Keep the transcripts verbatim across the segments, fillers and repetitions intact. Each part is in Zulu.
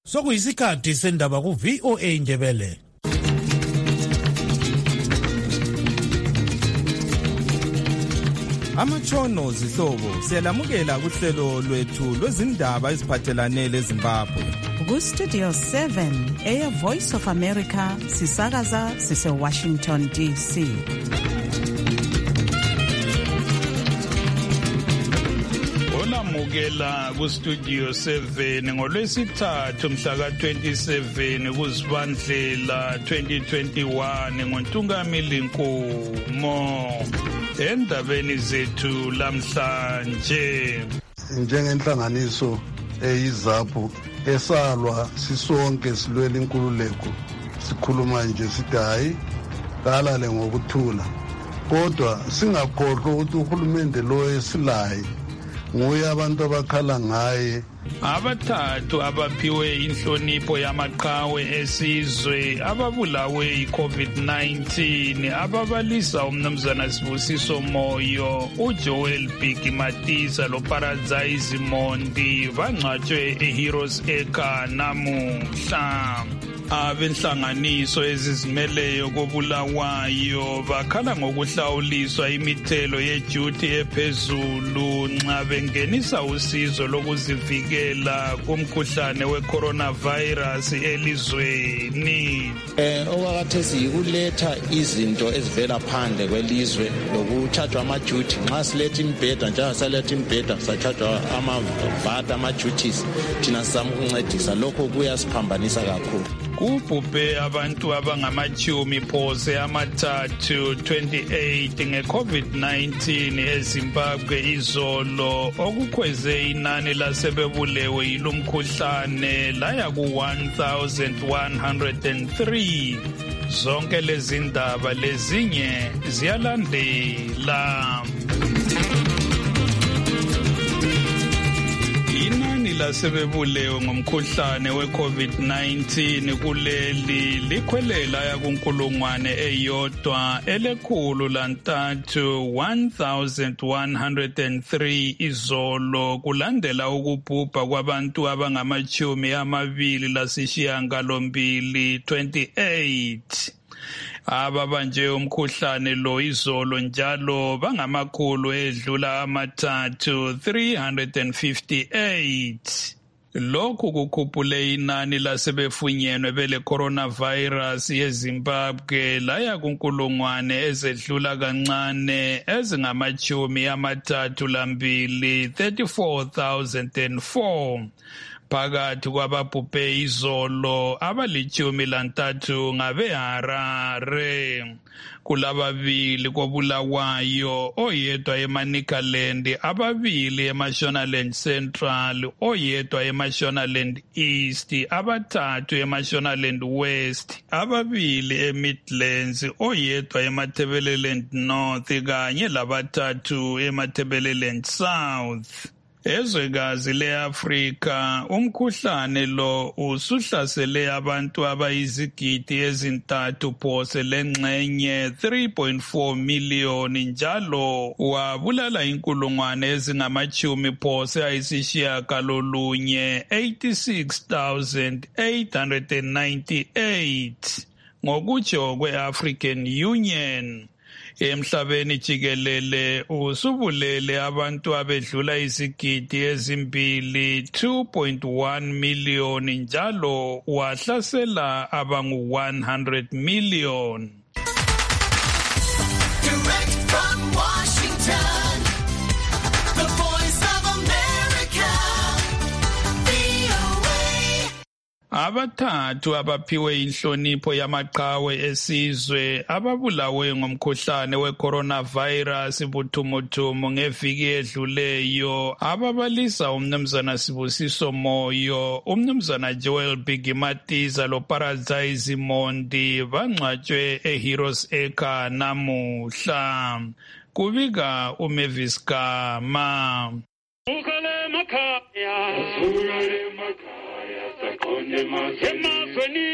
Sokuyisikhathi sendaba ku V O A Ndebele. Amatshono zihlobo siyalamukela kuhlelo lwethu lwezindaba eziphathelane leZimbabwe. Ku Studio seven eya Voice of America sisakaza sise Washington D C. Olamukela ku Studio seven ngolwesithathu mhla ka twenty-seven kuZibandlela twenty twenty-one ngoNtungamili Nkomo. Endabeni zethu lamhlanje, njengenhlanganiso eyiZAPU esalwa sisonke silwela inkululeko, sikhuluma nje sithi hayi kalale ngokuthula, kodwa singakhohlwa ukuthi uhulumende lo esilayo nguye abantu abakhala ngaye. Abathathu abaphiwe inhlonipho yamaqhawe esizwe ababulawe yi-COVID nineteen ababalisa umnumzana Sibusiso Moyo, uJoel Matisa loParadise Mondi bangcwatshwe eHeroes Acre namuhla. Abenhlanganiso ezizimeleyo kobulawayo bakhala ngokuhlawuliswa imithelo yeduty ephezulu nxa bengenisa usizo lokuzivikela kumkhuhlane we-coronavirus elizweni. Eh okwakhathesi yikuletha izinto ezivela phandle kwelizwe lokuthathwa ama-duty. Nxa siletha imbheda njalo saletha imbheda sathathwa ama-V A T ama-duties thina sizama ukuncedisa. Lokho kuyasiphambanisa kakhulu. Kubhubhe abantu abangamachumi phose amathathu twenty-eight nge-COVID nineteen eZimbabwe izolo, okukhweze inani lasebebulewe yilomkhuhlane laya ku one thousand one hundred three. Zonke lezi ndaba lezinye ziyalandela. Lasebebulewe ngomkhuhlane we-COVID nineteen kuleli likhwelela yakunkulungwane eyodwa elekhulu lantathu one thousand one hundred three izolo, kulandela ukubhubha kwabantu abangamachumi amabili lasishiyangalombili twenty-eight. Ababanje umkhuhlane lo izolo njalo bangamakhulu edlula amathathu three hundred fifty-eight. Lokhu kukhuphule inani lasebefunyenwe bele coronavirus yeZimbabwe laya kunkulungwane ezedlula kancane ezingamachumi amathathu lambili thirty-four thousand four. Phakathi kwababhubhe izolo abalichumi lantathu ngabeHarare. Kulababili kobulawayo, oyedwa eManicaland, ababili eMashonaland Central, oyedwa eMashonaland East, abathathu eMashonaland West, ababili eMidlands, oyedwa eMatabeleland North kanye labathathu eMatabeleland South. Ezwekazi le-Afrika, umkhuhlane lo usuhlasele abantu abayizigidi ezintathu phose lengxenye three point four million njalo wabulala inkulungwane ezingamachumi phose ayisishiyagalolunye eighty-six thousand eight hundred ninety-eight ngokutsho kwe-African Union. Emhlabeni jikelele usubulele abantu abedlula izigidi ezimbili two point one million njalo wahlasela abangu one hundred million. Direct from Washington, the Voice of America, V O A. Abathathu abaphiwe inhlonipho yamaqhawe esizwe ababulawe ngomkhuhlane we-coronavirus buthumuthumu ngeviki edluleyo ababalisa umnumzana Sibusiso Moyo, umnumzana Joel Matisa loParadise Mondi bangcwatshwe eHeroes Acre namuhla. Kubika uMavis Gama. Ukale makaya, ukale makaya, sakone maseni,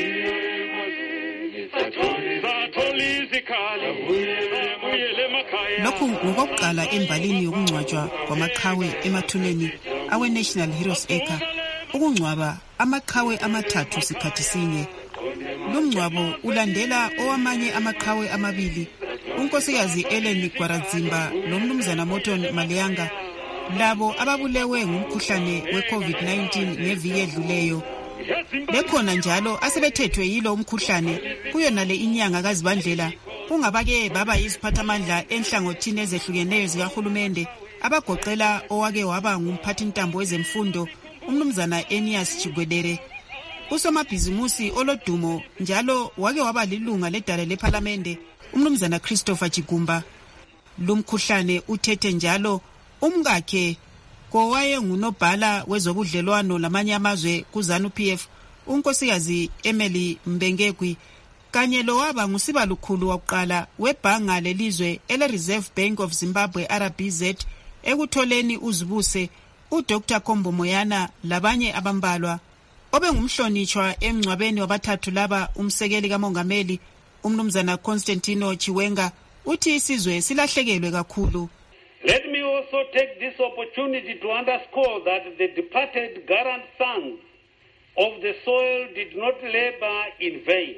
satoli zikali, uyele makaya. Lokhu ngokokuqala embalini yokungcwatshwa kwamaqhawe emathuneni awe National Heroes Acre. Ukungcwaba amaqhawe amathathu sikhathi sinye. Lumngcwabo ulandela owamanye amaqhawe amabili, unkosikazi Ellen Gwaradzimba nomnumzana Morton Malianga, labo ababulewe ngumkhuhlane we-COVID nineteen ngeviki edluleyo. Bekhona njalo asebethethwe yilo umkhuhlane kuyona le inyanga kaZibandlela, kungabake baba yiziphathamandla enhlangothini ezehlukeneyo zikahulumende abagoqela owake waba ngumphathintambo wezemfundo umnumzana Enias Chigwedere, usomabhizimusi olodumo njalo wake waba lilunga ledale leParlamente umnumzana Christopher Chigumba. Lumkhuhlane uthethe njalo umkakhe kowaye ngunobhala wezobudlelwano lamanye amazwe kuZANU P F unkosikazi Emily Mbengegwi, kanye lo waba ngusibalukhulu wokuqala webhanga lelizwe ele Reserve Bank of Zimbabwe R B Z ekutholeni uzibuse uDr Kombo Moyana labanye abambalwa. Obengumhlonitshwa emngcwabeni wabathathu laba umsekeli kamongameli umnumzana Constantino Chiwenga uthi isizwe silahlekelwe kakhulu. Let me also take this opportunity to underscore that the departed Garant sons of the soil did not labor in vain.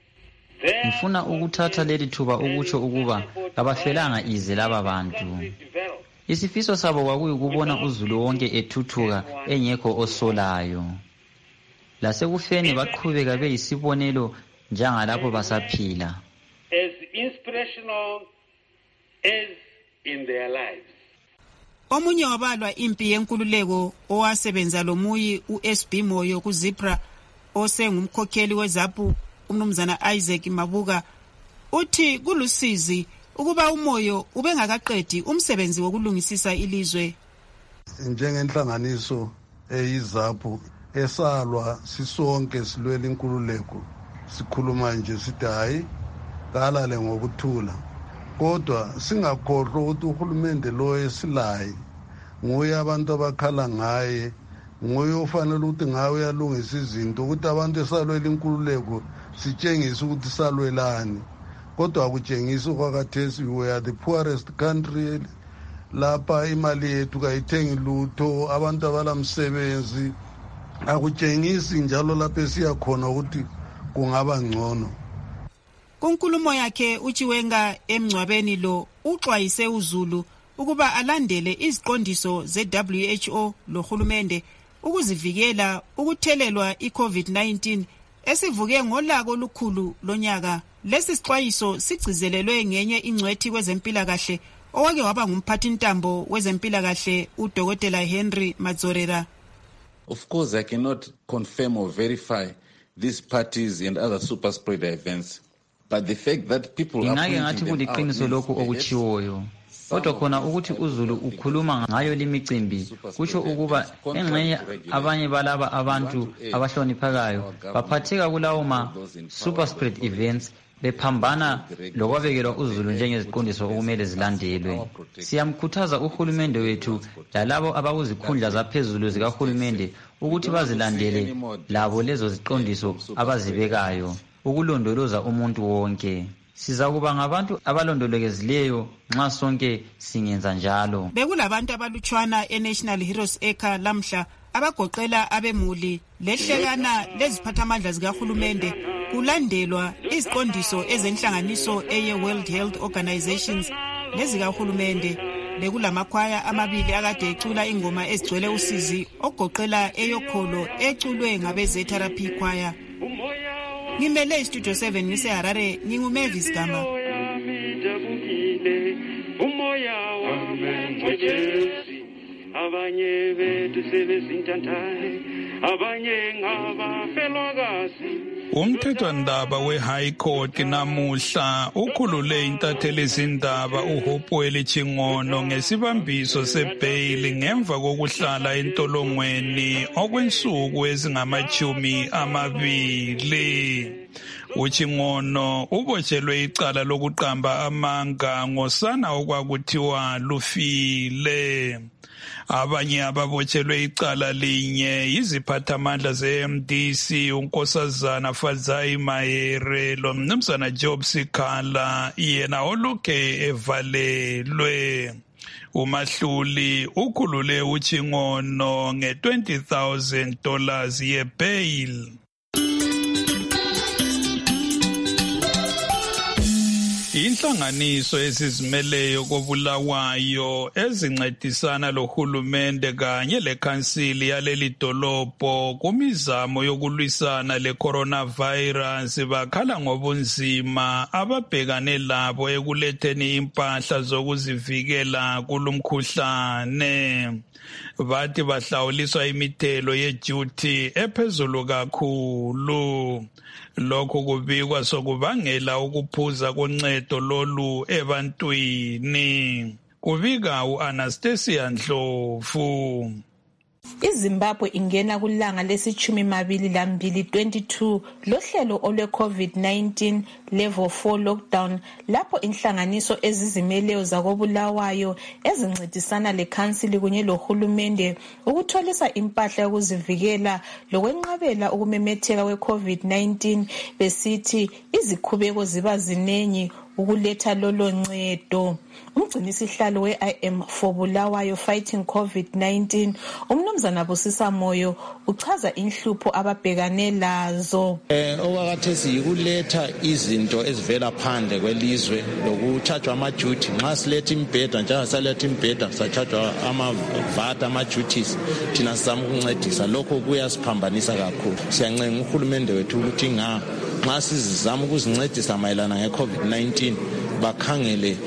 Ngifuna ukuthatha leli thuba ukutsho ukuba kabafelanga ize laba bantu. Isifiso sabo kwakuyikubona uZulu wonke ethuthuka engekho osolayo. Lasekufeni baqhubeka beyisibonelo njengalapho basaphila. As inspirational as in their lives. Omunye wabalwa impi yenkululeko owasebenza lomuyi uS B Moyo kuZipra osengumkhokheli weZAPU umnumzana Isaac Mabuka uthi kulusizi ukuba umoyo ubengakaqedi umsebenzi wokulungisisa ilizwe. Njengenhlanganiso eyiZAPU esalwa sisonke silwela inkululeko sikhuluma nje sithi hayi kalale ngokuthula, kodwa singakhohlwa ukuthi uhulumende lo esilayi nguye abantu abakhala ngaye, nguye ofanele ukuthi ngawe uyalungisa izinto ukuthi abantu esalwela inkululeko sitshengise ukuthi salwelani, kodwa akutshengisi okwakhathesi we are the poorest country, lapha imali yethu kayithengi lutho, abantu abalamsebenzi, akutshengisi njalo lapha esiya khona ukuthi kungaba ngcono. Kunkulumo yakhe uChiwenga emngcwabeni lo uxwayise uZulu ukuba alandele iziqondiso ze-W H O lohulumende ukuzivikela ukuthelelwa i-COVID nineteen esivuke ngolaka olukhulu lonyaka. Lesi sixwayiso sigcizelelwe ngenye ingcwethi kwezempilakahle owake waba ngumphathintambo wezempilakahle uDokotela Henry Madzorera. Of course, I cannot confirm or verify these parties and other super spreader events, but the fact that people are ngake ngathi kuliqiniso lokho okuchiwoyo, kodwa khona ukuthi uZulu ukhuluma ngayo limicimbi kusho ukuba engxenye abanye balaba abantu abahloniphekayo baphatheka kulawo ma super spread events bephambana lokwabekelwa uZulu njengeziqondiso okumele zilandelwe. Siyamkhuthaza uhulumende wethu lalabo abakuzikhundla zaphezulu zikahulumende ukuthi bazilandele labo lezo ziqondiso abazibekayo ukulondoloza umuntu wonke. Sizakuba ngabantu abalondolokezileyo nxa sonke singenza njalo. Bekulabantu abalutshwana eNational Heroes Acre lamhla abagoqela abemuli lehlekana leziphathamandla zikahulumende kulandelwa iziqondiso ezenhlanganiso eye World Health Organizations lezikahulumende. Bekulamakhwaya amabili akade ecula ingoma ezigcwele usizi ogoqela eyokholo eculwe ngabe-Z-Therapy choir. Ngimele iStudio seven ngiseHarare, nginguMavis Gama. Umoya wami ngojesi, abanye bethu sebesintantaye, abanye ngabafelwakazi. Umthethwandaba we-High Court namuhla ukhulule intatheli izindaba uHopewell Chingono ngesibambiso sebhayili ngemva kokuhlala entolongweni okwensuku ezingamachumi amabili. UChingono ubotshelwe icala lokuqamba amanga ngosana okwakuthiwa lufile. Abanye ababotshelwe icala linye yiziphathamandla ze-M D C unkosazana Fadzai Mahere lomnumzana Job Sikhala yena olokhe evalelwe. uMahluli ukhulule uChingono nge twenty thousand dollars ye bail. Inhlanganiso ezizimeleyo koBulawayo ezincedisana lohulumende kanye lekhansili yaleli dolobho kumizamo yokulwisana le-coronavirus bakhala ngobunzima ababhekane labo ekuletheni impahla zokuzivikela kulumkhuhlane. Bathi bahlawuliswa imithelo ye-duty ephezulu kakhulu. Lokho kubikwa sokubangela ukuphuza koncedo lolu ebantwini. Kubika u-Anastasia Ndlovu. iZimbabwe ingena kulanga lesithumi mabili lambili twenty-two lohlelo olwe COVID nineteen level four lockdown lapho inhlanganiso ezizimeleyo zakoBulawayo ezincedisana lekhansili kunye lohulumende ukutholisa impahla yokuzivikela lokwenqabela ukumemetheka kwe-COVID nineteen besithi izikhubeko ziba zinengi ukuletha lolo ncedo. Umgcinisihlalo we-I M for Bulawayo Fighting COVID nineteen umnumzana Busisa Moyo uchaza inhlupho ababhekane lazo. Eh okwakhathesi yikuletha izinto ezivela phandle kwelizwe lokuthatshwa ama-duty nxa siletha imbheda njalo saletha imbheda sathatshwa ama-vata ama-duties thina sizama ukuncedisa lokho kuyasiphambanisa kakhulu. Siyancenga uhulumende wethu ukuthi nga nxa sizama ukuzincedisa mayelana nge-COVID nineteen bakhangele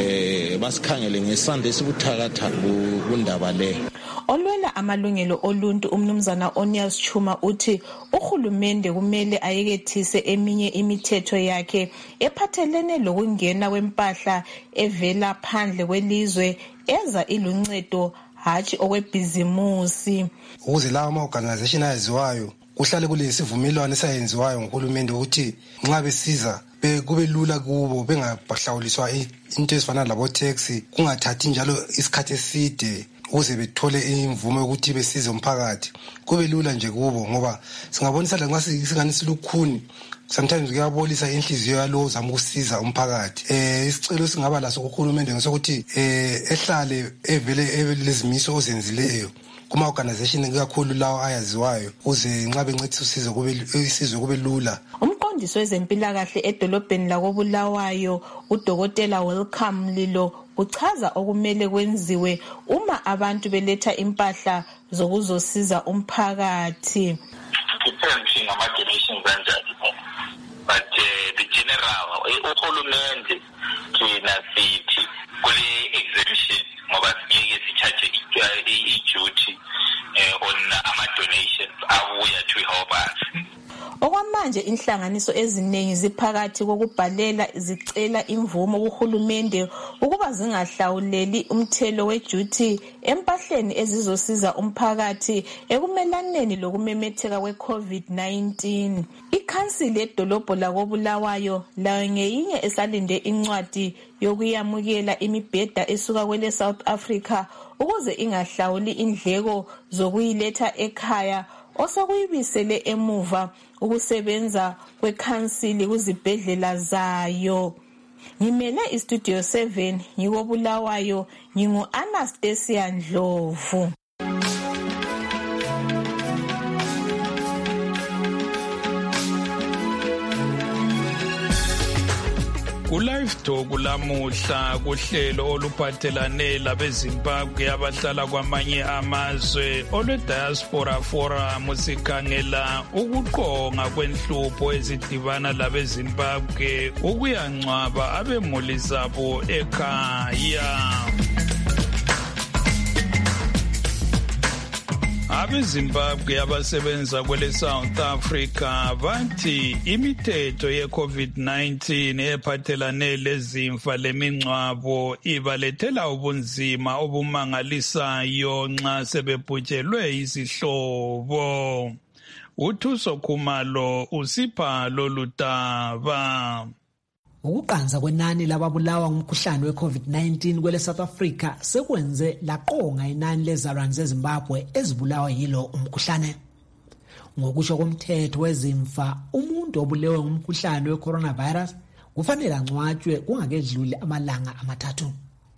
eh basikhangele ngesande esibuthakatha kundaba le. Olwela amalungelo oluntu umnumzana Onias Chuma uthi uhulumende kumele ayekethise eminye imithetho yakhe ephathelene lokungena kwempahla evela phandle kwelizwe eza iluncedo hatshi okwebhizimusi. Ukuze lawo ama-organization aziwayo kuhlale kulesivumelwano esayenziwayo ngohulumende ukuthi nxa besiza kube lula kubo bengahlawuliswa into ezifana labo taxi kungathathi njalo isikhathi eside ukuze bethole imvume ukuthi besize umphakathi kube lula nje kubo ngoba singabonisa la nxa singani silukhuni sometimes kuyabolisa inhliziyo yalo zama ukusiza umphakathi. Eh isicelo singaba laso kuhulumende ngesokuthi eh ehlale evele lezimiso ozenzileyo kuma organization kakhulu lawo ayaziwayo uze nxa bencedisa usizo kube isizwe kube lula. Umqondisi wezempilakahle edolobheni lakoBulawayo uDokotela Welcome Lilo uchaza okumele kwenziwe uma abantu beletha impahla zokuzosiza umphakathi. Depending on my donations kanjani but uh, the general uhulumende kina sithi kule exemption ngoba siyeke sithathe i-duty on ama donations abuya to help us. Okwamanje inhlanganiso eziningi ziphakathi kokubhalela zicela imvumo kuhulumende ukuba zingahlawuleli umthelo we-duty empahleni ezizosiza umphakathi ekumelaneni lokumemetheka kwe-COVID nineteen. Ikhansili edolobho lakoBulawayo layo ngeyinye esalinde incwadi yokuyamukela imibheda esuka kwele South Africa ukuze ingahlawuli indleko zokuyiletha ekhaya osakuyibisele emuva ukusebenza kwekhansili kuzibhedlela zayo. Ngimele istudio seven ngikoBulawayo ngingu Anastasia Ndlovu. Ku-Live Talk lamuhla kuhlelo oluphathelane labeZimbabwe abahlala kwamanye amazwe olwe-Diaspora Forum sikhangela ukuqonga kwenhlupho ezidibana labeZimbabwe ukuyangcwaba abemuli zabo ekhaya. AbeZimbabwe abasebenza kwele South Africa bathi imithetho ye-COVID nineteen ephathelane lezimfa lemingcwabo ibalethela ubunzima obumangalisayo nxa sebebhujelwe izihlobo. UThuso Khumalo usipha lolu daba. Ukuqanza kwenani lababulawa ngumkhuhlane we-COVID nineteen kwele South Africa sekwenze laqonga inani lezalwane zeZimbabwe ezibulawa yilo umkhuhlane. Ngokusho komthetho wezimfa, umuntu obulewe ngumkhuhlane we-coronavirus kufanele angcwatshwe kungakedluli amalanga amathathu.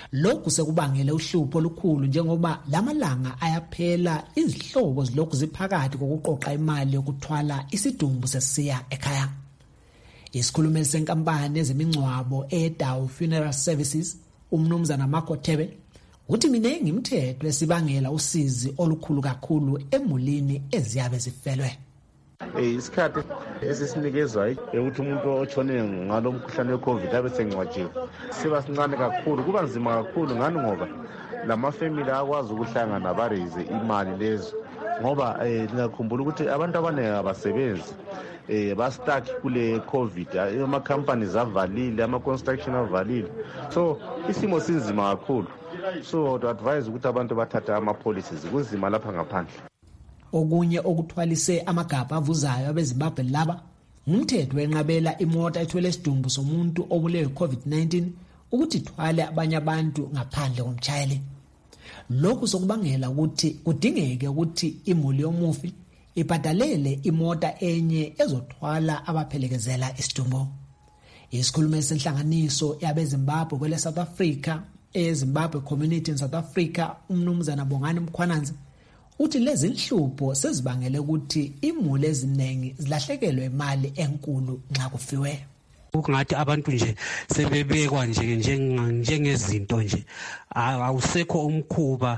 Lokhu sekubangele uhlupho olukhulu njengoba lamalanga ayaphela izihlobo zilokhu ziphakathi kokuqoqa imali yokuthwala isidumbu sesiya ekhaya. Isikhulumeli senkampani ezemingcwabo eDawu Funeral Services, umnumzana Marco Tebe, uthi minengi imithetho esibangela usizi olukhulu kakhulu emulini eziyabe zifelwe. Isikhathi esisinikezwa ukuthi umuntu otshone ngalo mkhuhlane weCovid abe sengcwatshiwe siba sincane kakhulu, kuba nzima kakhulu ngani ngoba lamafamily akwazi ukuhlangana barize imali lezo ngoba ngiyakhumbula ukuthi abantu abaningi abasebenzi eh ba stuck kule COVID, ama companies avalile, ama construction avalile, so isimo sinzima kakhulu. So to advise ukuthi abantu bathatha ama policies kunzima lapha ngaphandle. Okunye okuthwalise amagabha avuzayo abeZimbabwe laba umthetho wenqabela imota ethwele isidumbu somuntu obulewe COVID nineteen ukuthi ithwale abanye abantu ngaphandle komtshayeli. Lokhu sokubangela ukuthi kudingeke ukuthi imuli yomufi ibhadalele imota enye ezothwala abaphelekezela isidumbu. Isikhulumeli senhlanganiso yabeZimbabwe kwele South Africa, eZimbabwe Community in South Africa, umnumzana Bongani Mkhwananzi, uthi lezi inhlupho sezibangele ukuthi imuli eziningi zilahlekelwe imali enkulu nxa kufiwe. Kungathi abantu nje sebebekwa nje njengezinto nje, awusekho umkhuba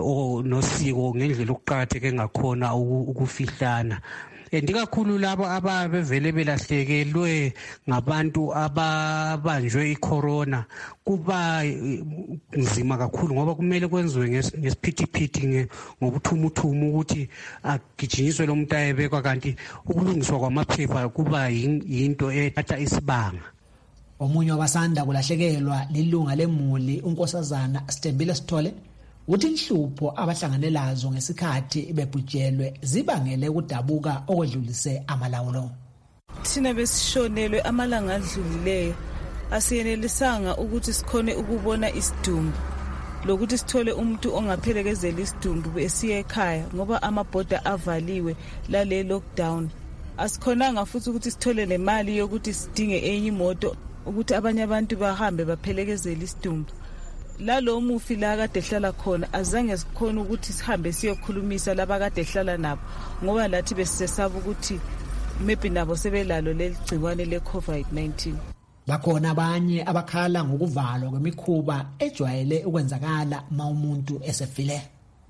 nosiko ngendlela okuqhatheke ngakhona ukufihlana. Ndikakhulu labo abavele belahlekelwe ngabantu ababanjwe icorona kuba nzima kakhulu ngoba kumele kwenziwe ngesiphithiphithi ngobuthumuthumu ukuthi agijinyiswe lo muntu ayebekwa, kanti ukulungiswa kwamaphepha kuba yinto ethatha isibanga. Omunye wabasanda kulahlekelwa lilunga lemuli unkosazana Stembile Sithole uthi inhlupho abahlanganelazo ngesikhathi bebhujelwe zibangele ukudabuka okwedlulise amalawulo. Thina besishonelwe amalanga adlulileyo asiyenelisanga ukuthi sikhone ukubona isidumbu lokuthi sithole umuntu ongaphelekezela isidumbu esiye ekhaya ngoba amabhoda avaliwe lale lockdown. Asikhonanga futhi ukuthi sithole nemali yokuthi sidinge enye imoto ukuthi abanye abantu bahambe baphelekezela isidumbu. Lalo mufi la kade ehlala khona azange sikhona ukuthi sihambe siyokhulumisa laba kade ehlala nabo ngoba lathi besesaba ukuthi maybe nabo sebelalo leligciwane leCovid nineteen. Bakhona abanye abakhala ngokuvalwa kwemikhuba ejwayele ukwenzakala uma umuntu esefile.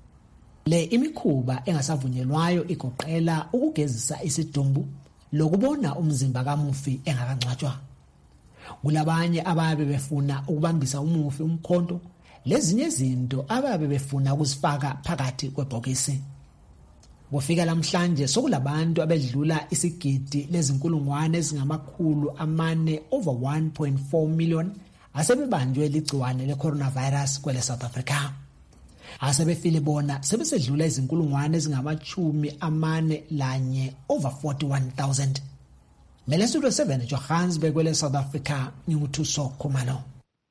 Le imikhuba engasavunyelwayo igoqela ukugezisa isidumbu lokubona umzimba kamufi engakangcwatshwa. Kulabanye ababe befuna ukubambisa umufi umkhonto, lezinye izinto ababe befuna ukuzifaka phakathi kwebhokisi. Kufika namhlanje sokulabantu abedlula isigidi lezinkulungwane ezingamakhulu amane over one point four million asebebanjwe ligciwane le-coronavirus kwele South Africa. Asebefile bona sebesedlula izinkulungwane ezingamachumi amane lanye over forty-one thousand. Melesudo seven Johannesburg kwele South Africa, nguthuso Khumalo.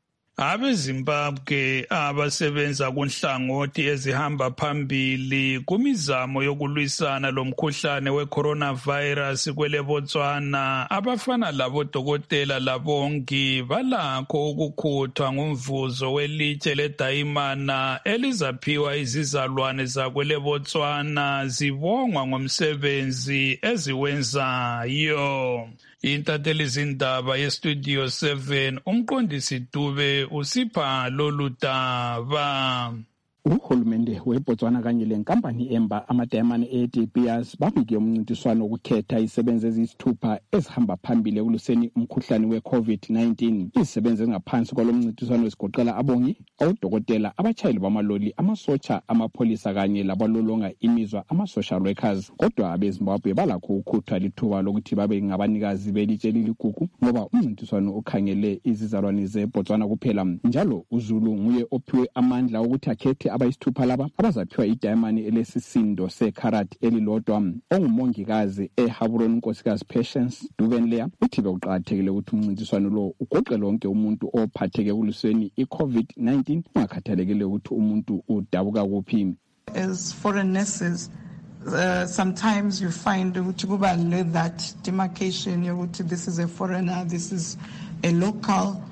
AbeZimbabwe abasebenza kunhlangothi ezihamba phambili kumizamo yokulwisana lomkhuhlane wecoronavirus kwele Botswana abafana labodokotela labongi balakho ukukhuthwa ngumvuzo welitshe ledayimana elizaphiwa izizalwane zakwele Botswana zibongwa ngomsebenzi eziwenzayo. Intatheli zindaba yestudio seven umqondisi Dube usipha lolu daba. Uhulumende weBotswana kanye lenkampani emba amadayimane e-De Beers babike umncintiswano wokukhetha izisebenzi eziyisithupha ezihamba phambili ekuluseni umkhuhlane we-COVID nineteen. Izisebenzi ezingaphansi kwalo mncintiswano zigoqela abongi, odokotela, abatshayeli bamaloli, amasotsha, amapholisa kanye labalolonga imizwa ama-social workers. Kodwa abeZimbabwe balakho ukukhuthwa lithuba lokuthi babe ngabanikazi belitshe liligugu ngoba umncintiswano ukhangele izizalwane zeBotswana kuphela. Njalo uZulu nguye ophiwe amandla ukuthi akhethe abayisithupha laba abazaphiwa idayimani elesisindo sekarati elilodwa. Ongumongikazi eHaburon unkosikazi Patience Duvenlea uthi bekuqakathekile ukuthi umncintiswano lo ugoqe lonke umuntu ophatheke kuluseni iCovid nineteen ungakhathalekile ukuthi umuntu udabuka kuphi. As foreign nurses, uh, sometimes you find that demarcation, this is a foreigner, this is a local.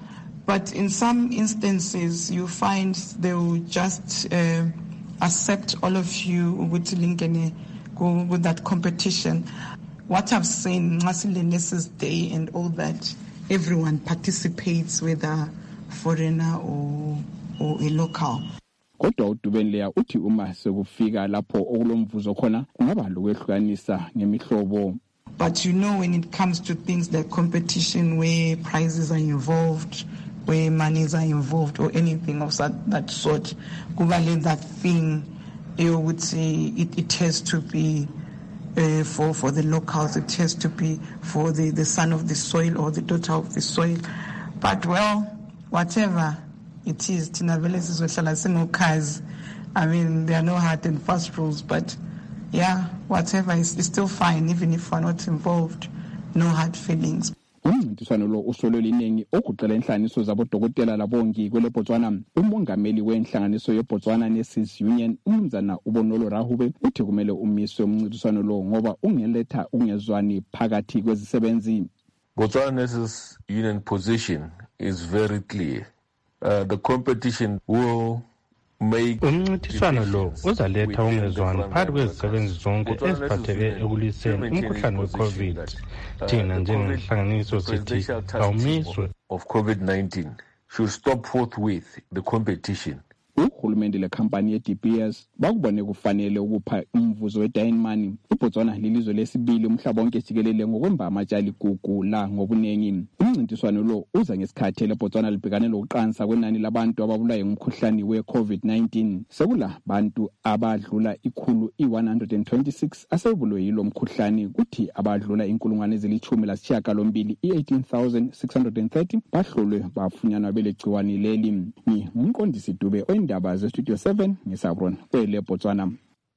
But in some instances, you find they will just uh, accept all of you with Lingene, go with that competition. What I've seen, Nxasile Nurses Day and all that, everyone participates, whether foreigner or, or a local. Kodwa uDubenleya uthi uma sekufika lapho okulomvuzo khona kungaba lokwehlukanisa ngemihlobo. But you know, when it comes to things like competition where prizes are involved, where monies are involved or anything of that, that sort, kubale that thing, you would say it, it has to be uh, for, for the locals, it has to be for the, the son of the soil or the daughter of the soil. But well, whatever it is, Tina Veles is with I mean, there are no hard and fast rules, but yeah, whatever is, is still fine, even if we're not involved, no hard feelings. Umncintiswano lo usolwe iningi okuqela inhlanganiso zabodokotela labongi kwele Botswana. Umongameli wenhlanganiso yeBotswana Nurses Union uMnumzana Ubonolo Rahube uthi kumele umiswe umncintiswano lo ngoba ungeletha ungezwani phakathi kwezisebenzi. Botswana Nurses Union position is very clear. Uh, the competition will make umncintiswano lo uzaletha ungezwani phakathi kwezisebenzi zonke eziphatheke ekuliseni umkhuhlane we-COVID. Thina njengenhlanganiso sithi awumiswe of COVID nineteen should stop forthwith the competition. Uhulumende lekhampani ye-D P S bakubone kufanele ukupha umvuzo we-Dine Money. iBotswana lilizwe lesibili umhlaba wonke jikelele ngokwemba amatshali gugu la ngobuningi. Umncintiswano lo uza ngesikhathi leBotswana libhekane lokuqansa kwenani labantu ababulawa ngumkhuhlane we-COVID nineteen. Sekula bantu abadlula ikhulu i-one hundred twenty-six asebulwe yilo mkhuhlane, kuthi abadlula inkulungwane ezilithumi lasishiyagalombili i-eighteen thousand six hundred thirty bahlolwe bafunyanwa belegciwane leli. Ni umqondisi Dube indaba ze-Studio seven ngeSabron kwele Botswana.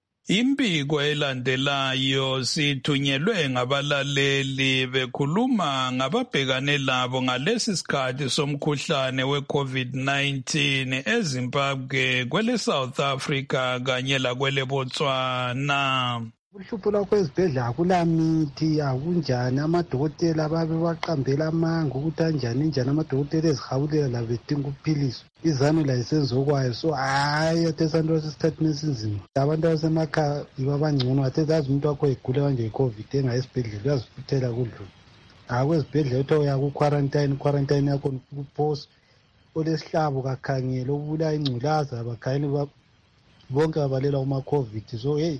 Impiko elandelayo sithunyelwe ngabalaleli bekhuluma ngababhekane labo ngalesi sikhathi somkhuhlane we-COVID nineteen eZimbabwe, kwele South Africa kanye lakwele Botswana. Uhlupho lwakho ezibhedlela akulamithi akunjani, amadokotela babe baqambela amanga ukuthi anjani njani, amadokotela ezihawulela labo bedinga ukuphilisa izanu la isenzokwayo. So hayi athesanto sesithathini esinzima, abantu abasemakhaya yibo abangcono. Athethazi umuntu wakho egula kanje i-COVID engayi esibhedlela uyazifuthela kudlula. Akwezibhedlela uthi uya ku-quarantine, quarantine yakho kuphosa olesihlabo kakhangela obulaya ingculaza abakhayeli bonke babalela uma-COVID. So hey,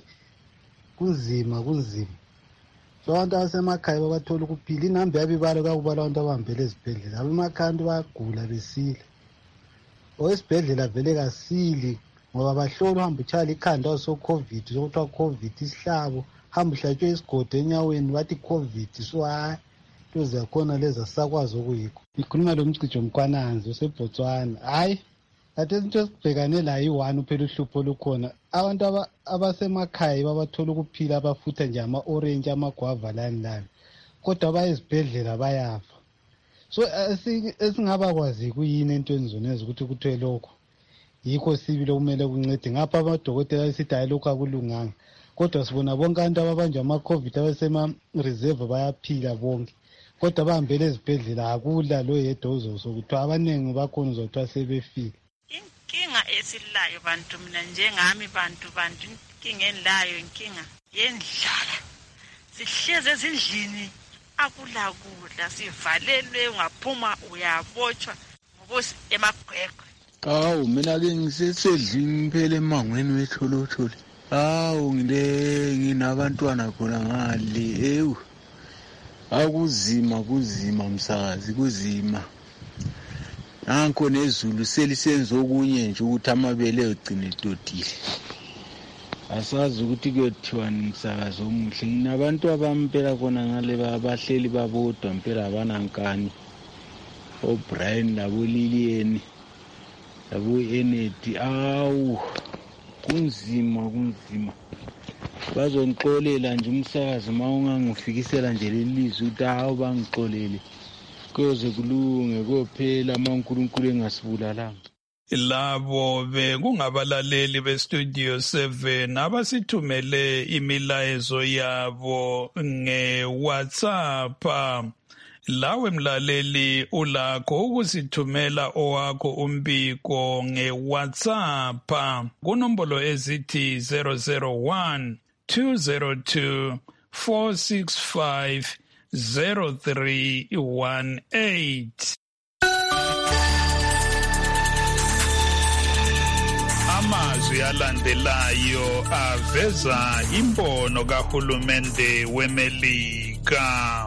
kunzima kunzima. So abantu abasemakhaya babathola ukuphila, inamba yabibalo kakubala abantu abahambele ezibhedlela. Abemakhaya abantu bayagula besile, owesibhedlela vele kasili ngoba bahlola uhamba utshala ikhanda waso-COVID, sokuthiwa COVID isihlabo, hamba uhlatshwe isigodo enyaweni bathi COVID. So hayi into zakhona lezi asisakwazi okuyikho. Ikhuluma lo Mcijo Mkwananzi useBotswana. Hayi ate into esibhekane la yi-one uphela uhlupho olukhona. Abantu abasemakhaya babathola ukuphila abafutha nje ama-orange amagwava lani lani, kodwa abayezibhedlela bayafa. So esingaba kwazi kuyini entweni zonezi ukuthi kuthiwe lokho yikho sibili okumele kuncede. Ngapha amadokotela esithi hayi lokho akulunganga, kodwa sibona bonke abantu ababanjwa ama-COVID abasema-reserve bayaphila bonke, kodwa bahambele ezibhedlela akula lo yedwa uzosokuthiwa abaningi bakhona uzothiwa sebefile. Inkinga esilayo bantu, mina njengami bantu bantu inkinga enilayo inkinga yendlala. Sihleze ezindlini akula kudla, sivalelwe, ungaphuma uyabotshwa ngobosi emagwegwe. Awu mina ke ngisesedlini phela emangweni wetholotshole. Awu ngile nginabantwana khona ngale. Ewu akuzima kuzima msakazi kuzima. Nanko nezulu selisenza okunye nje ukuthi amabele egcine edodile. Asazi ukuthi kuyothiwa umsakazo omuhle. Nginabantu abampela khona ngale babahleli babodwa mpela abanankani. OBrian labo Lilian labo Enedi. Awu kunzima kunzima. Bazongixolela nje umsakazi uma ungangifikisela nje lelizwi ukuthi hawu bangixolele. Kuze kulunge kophela amaNkulunkulu engasibulalanga. Labo bekungabalaleli beStudio seven abasithumele imilayezo yabo ngeWhatsApp. Lawe mlaleli ulakho ukusithumela owakho umbiko nge-WhatsApp kunombolo ezithi zero zero one two zero two four six five zero three one eight. Amazwi alandelayo aveza imbono kahulumende weMelika.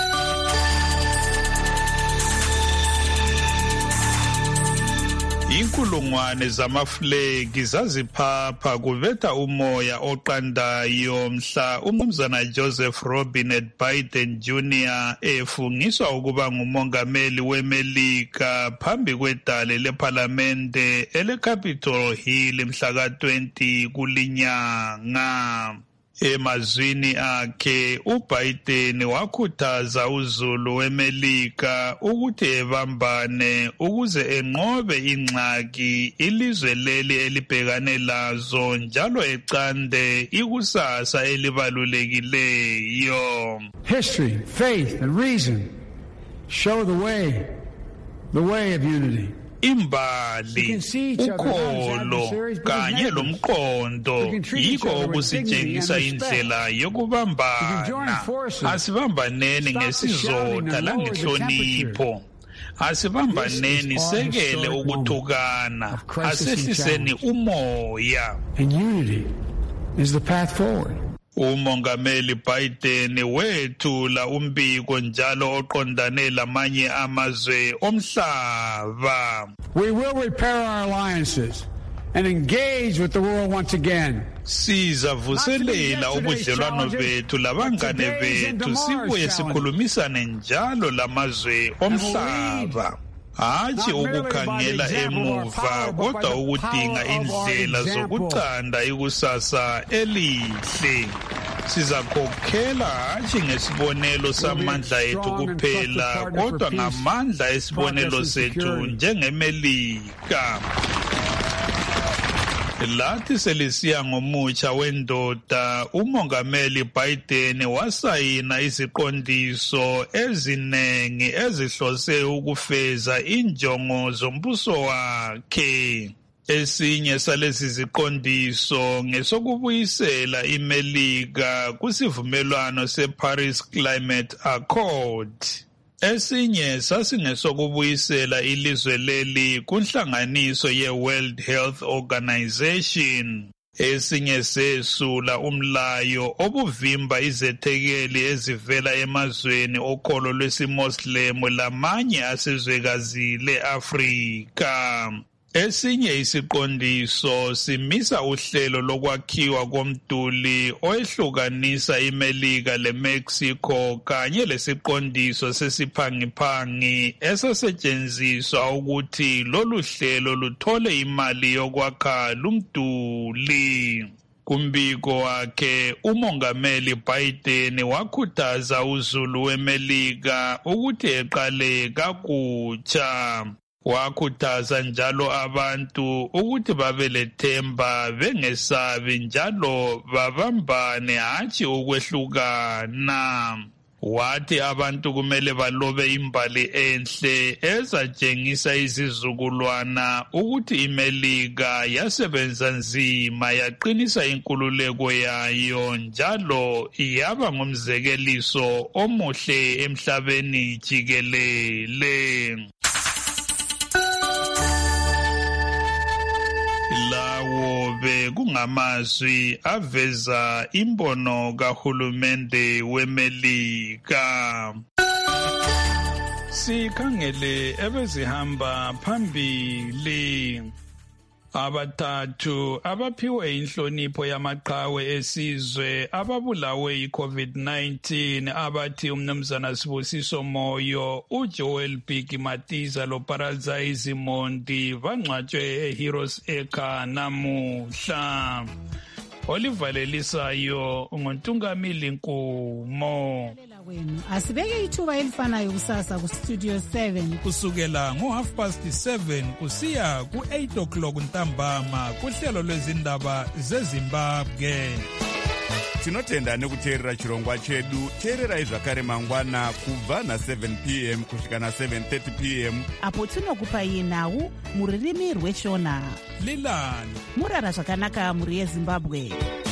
Inkulungwane zamaflegi zaziphapha kuveta umoya oqandayo mhla umnumzana Joseph Robinette Biden Junior efungiswa ukuba ngumongameli weMelika phambi kwedale lephalamende ele-Capitol Hill mhla ka twenty kulinyanga. Emazwini akhe uBiden wakhuthaza uzulu weMelika ukuthi ebambane ukuze enqobe ingxaki ilizwe leli elibhekane lazo njalo eqande ikusasa elibalulekileyo. History, faith and reason show the way, the way of unity. Imbali, ukholo kanye lomqondo yikho okusitshengisa indlela yokubambana. Asibambaneni ngesizotha langenhlonipho. Asibambaneni sekele ukuthukana. Asehliseni umoya. And unity is the path forward. Umongameli Biden wethula umbiko njalo oqondane lamanye amazwe omhlaba. We will repair our alliances and engage with the world once again. Sizavuselela ubudlelwano bethu labangane bethu sibuye sikhulumisane njalo lamazwe omhlaba. Hathi ukukhangela emuva kodwa ukudinga indlela zokuqanda ikusasa elihle. Sizakhokhela hathi ngesibonelo samandla ethu kuphela kodwa ngamandla esibonelo sethu njengeMelika. Lathi selisiya ngomutsha wendoda, umongameli Biden wasayina iziqondiso ezinengi ezihlose ukufeza injongo zombuso wakhe. Esinye salezi ziqondiso ngesokubuyisela iMelika kusivumelwano seParis Climate Accord. Esinye sasingesokubuyisela ilizwe leli kunhlanganiso ye-World Health Organization. Esinye sesula umlayo obuvimba izethekeli ezivela emazweni okholo lwesiMoslemu lamanye asezwekazi le-Afrika. Esinye isiqondiso simisa uhlelo lokwakhiwa komduli oyehlukanisa iMelika leMexico kanye lesiqondiso sesiphangiphangi esasetshenziswa ukuthi lolu hlelo luthole imali yokwakha lumduli. Kumbiko wakhe umongameli Biden wakhuthaza uzulu weMelika ukuthi eqale kakutsha. Wakhuthaza njalo abantu ukuthi babe lethemba bengesabi njalo babambane hathi ukwehlukana. Wathi abantu kumele balobe imbali enhle ezatshengisa izizukulwana ukuthi iMelika yasebenza nzima yaqinisa inkululeko yayo njalo yaba ngumzekeliso omuhle emhlabeni jikelele. Lawo bekungamazwi aveza imbono kahulumende weMelika. Sikhangele ebezihamba phambili. Abathathu abaphiwe inhlonipho yamaqhawe esizwe ababulawe yi-COVID nineteen abathi umnumzana Sibusiso Moyo, uJoel Bheki Matiza loParaza Izimondi bangcwatshwe eHeroes Acre namuhla. Olivalelisayo ngontungamili Nkumo. Asibeke ithuba elifanayo kusasa ku Studio seven kusukela ngo half past seven kusiya ku eight o'clock ntambama kuhlelo lwezindaba zeZimbabwe. tinotenda nekuteerera chirongwa chedu. Teererai zvakare mangwana kubva na-seven p m kusvika na-seven thirty p m apo tinokupai nhau muririmi rweshona. Lilani murara zvakanaka muri yeZimbabwe.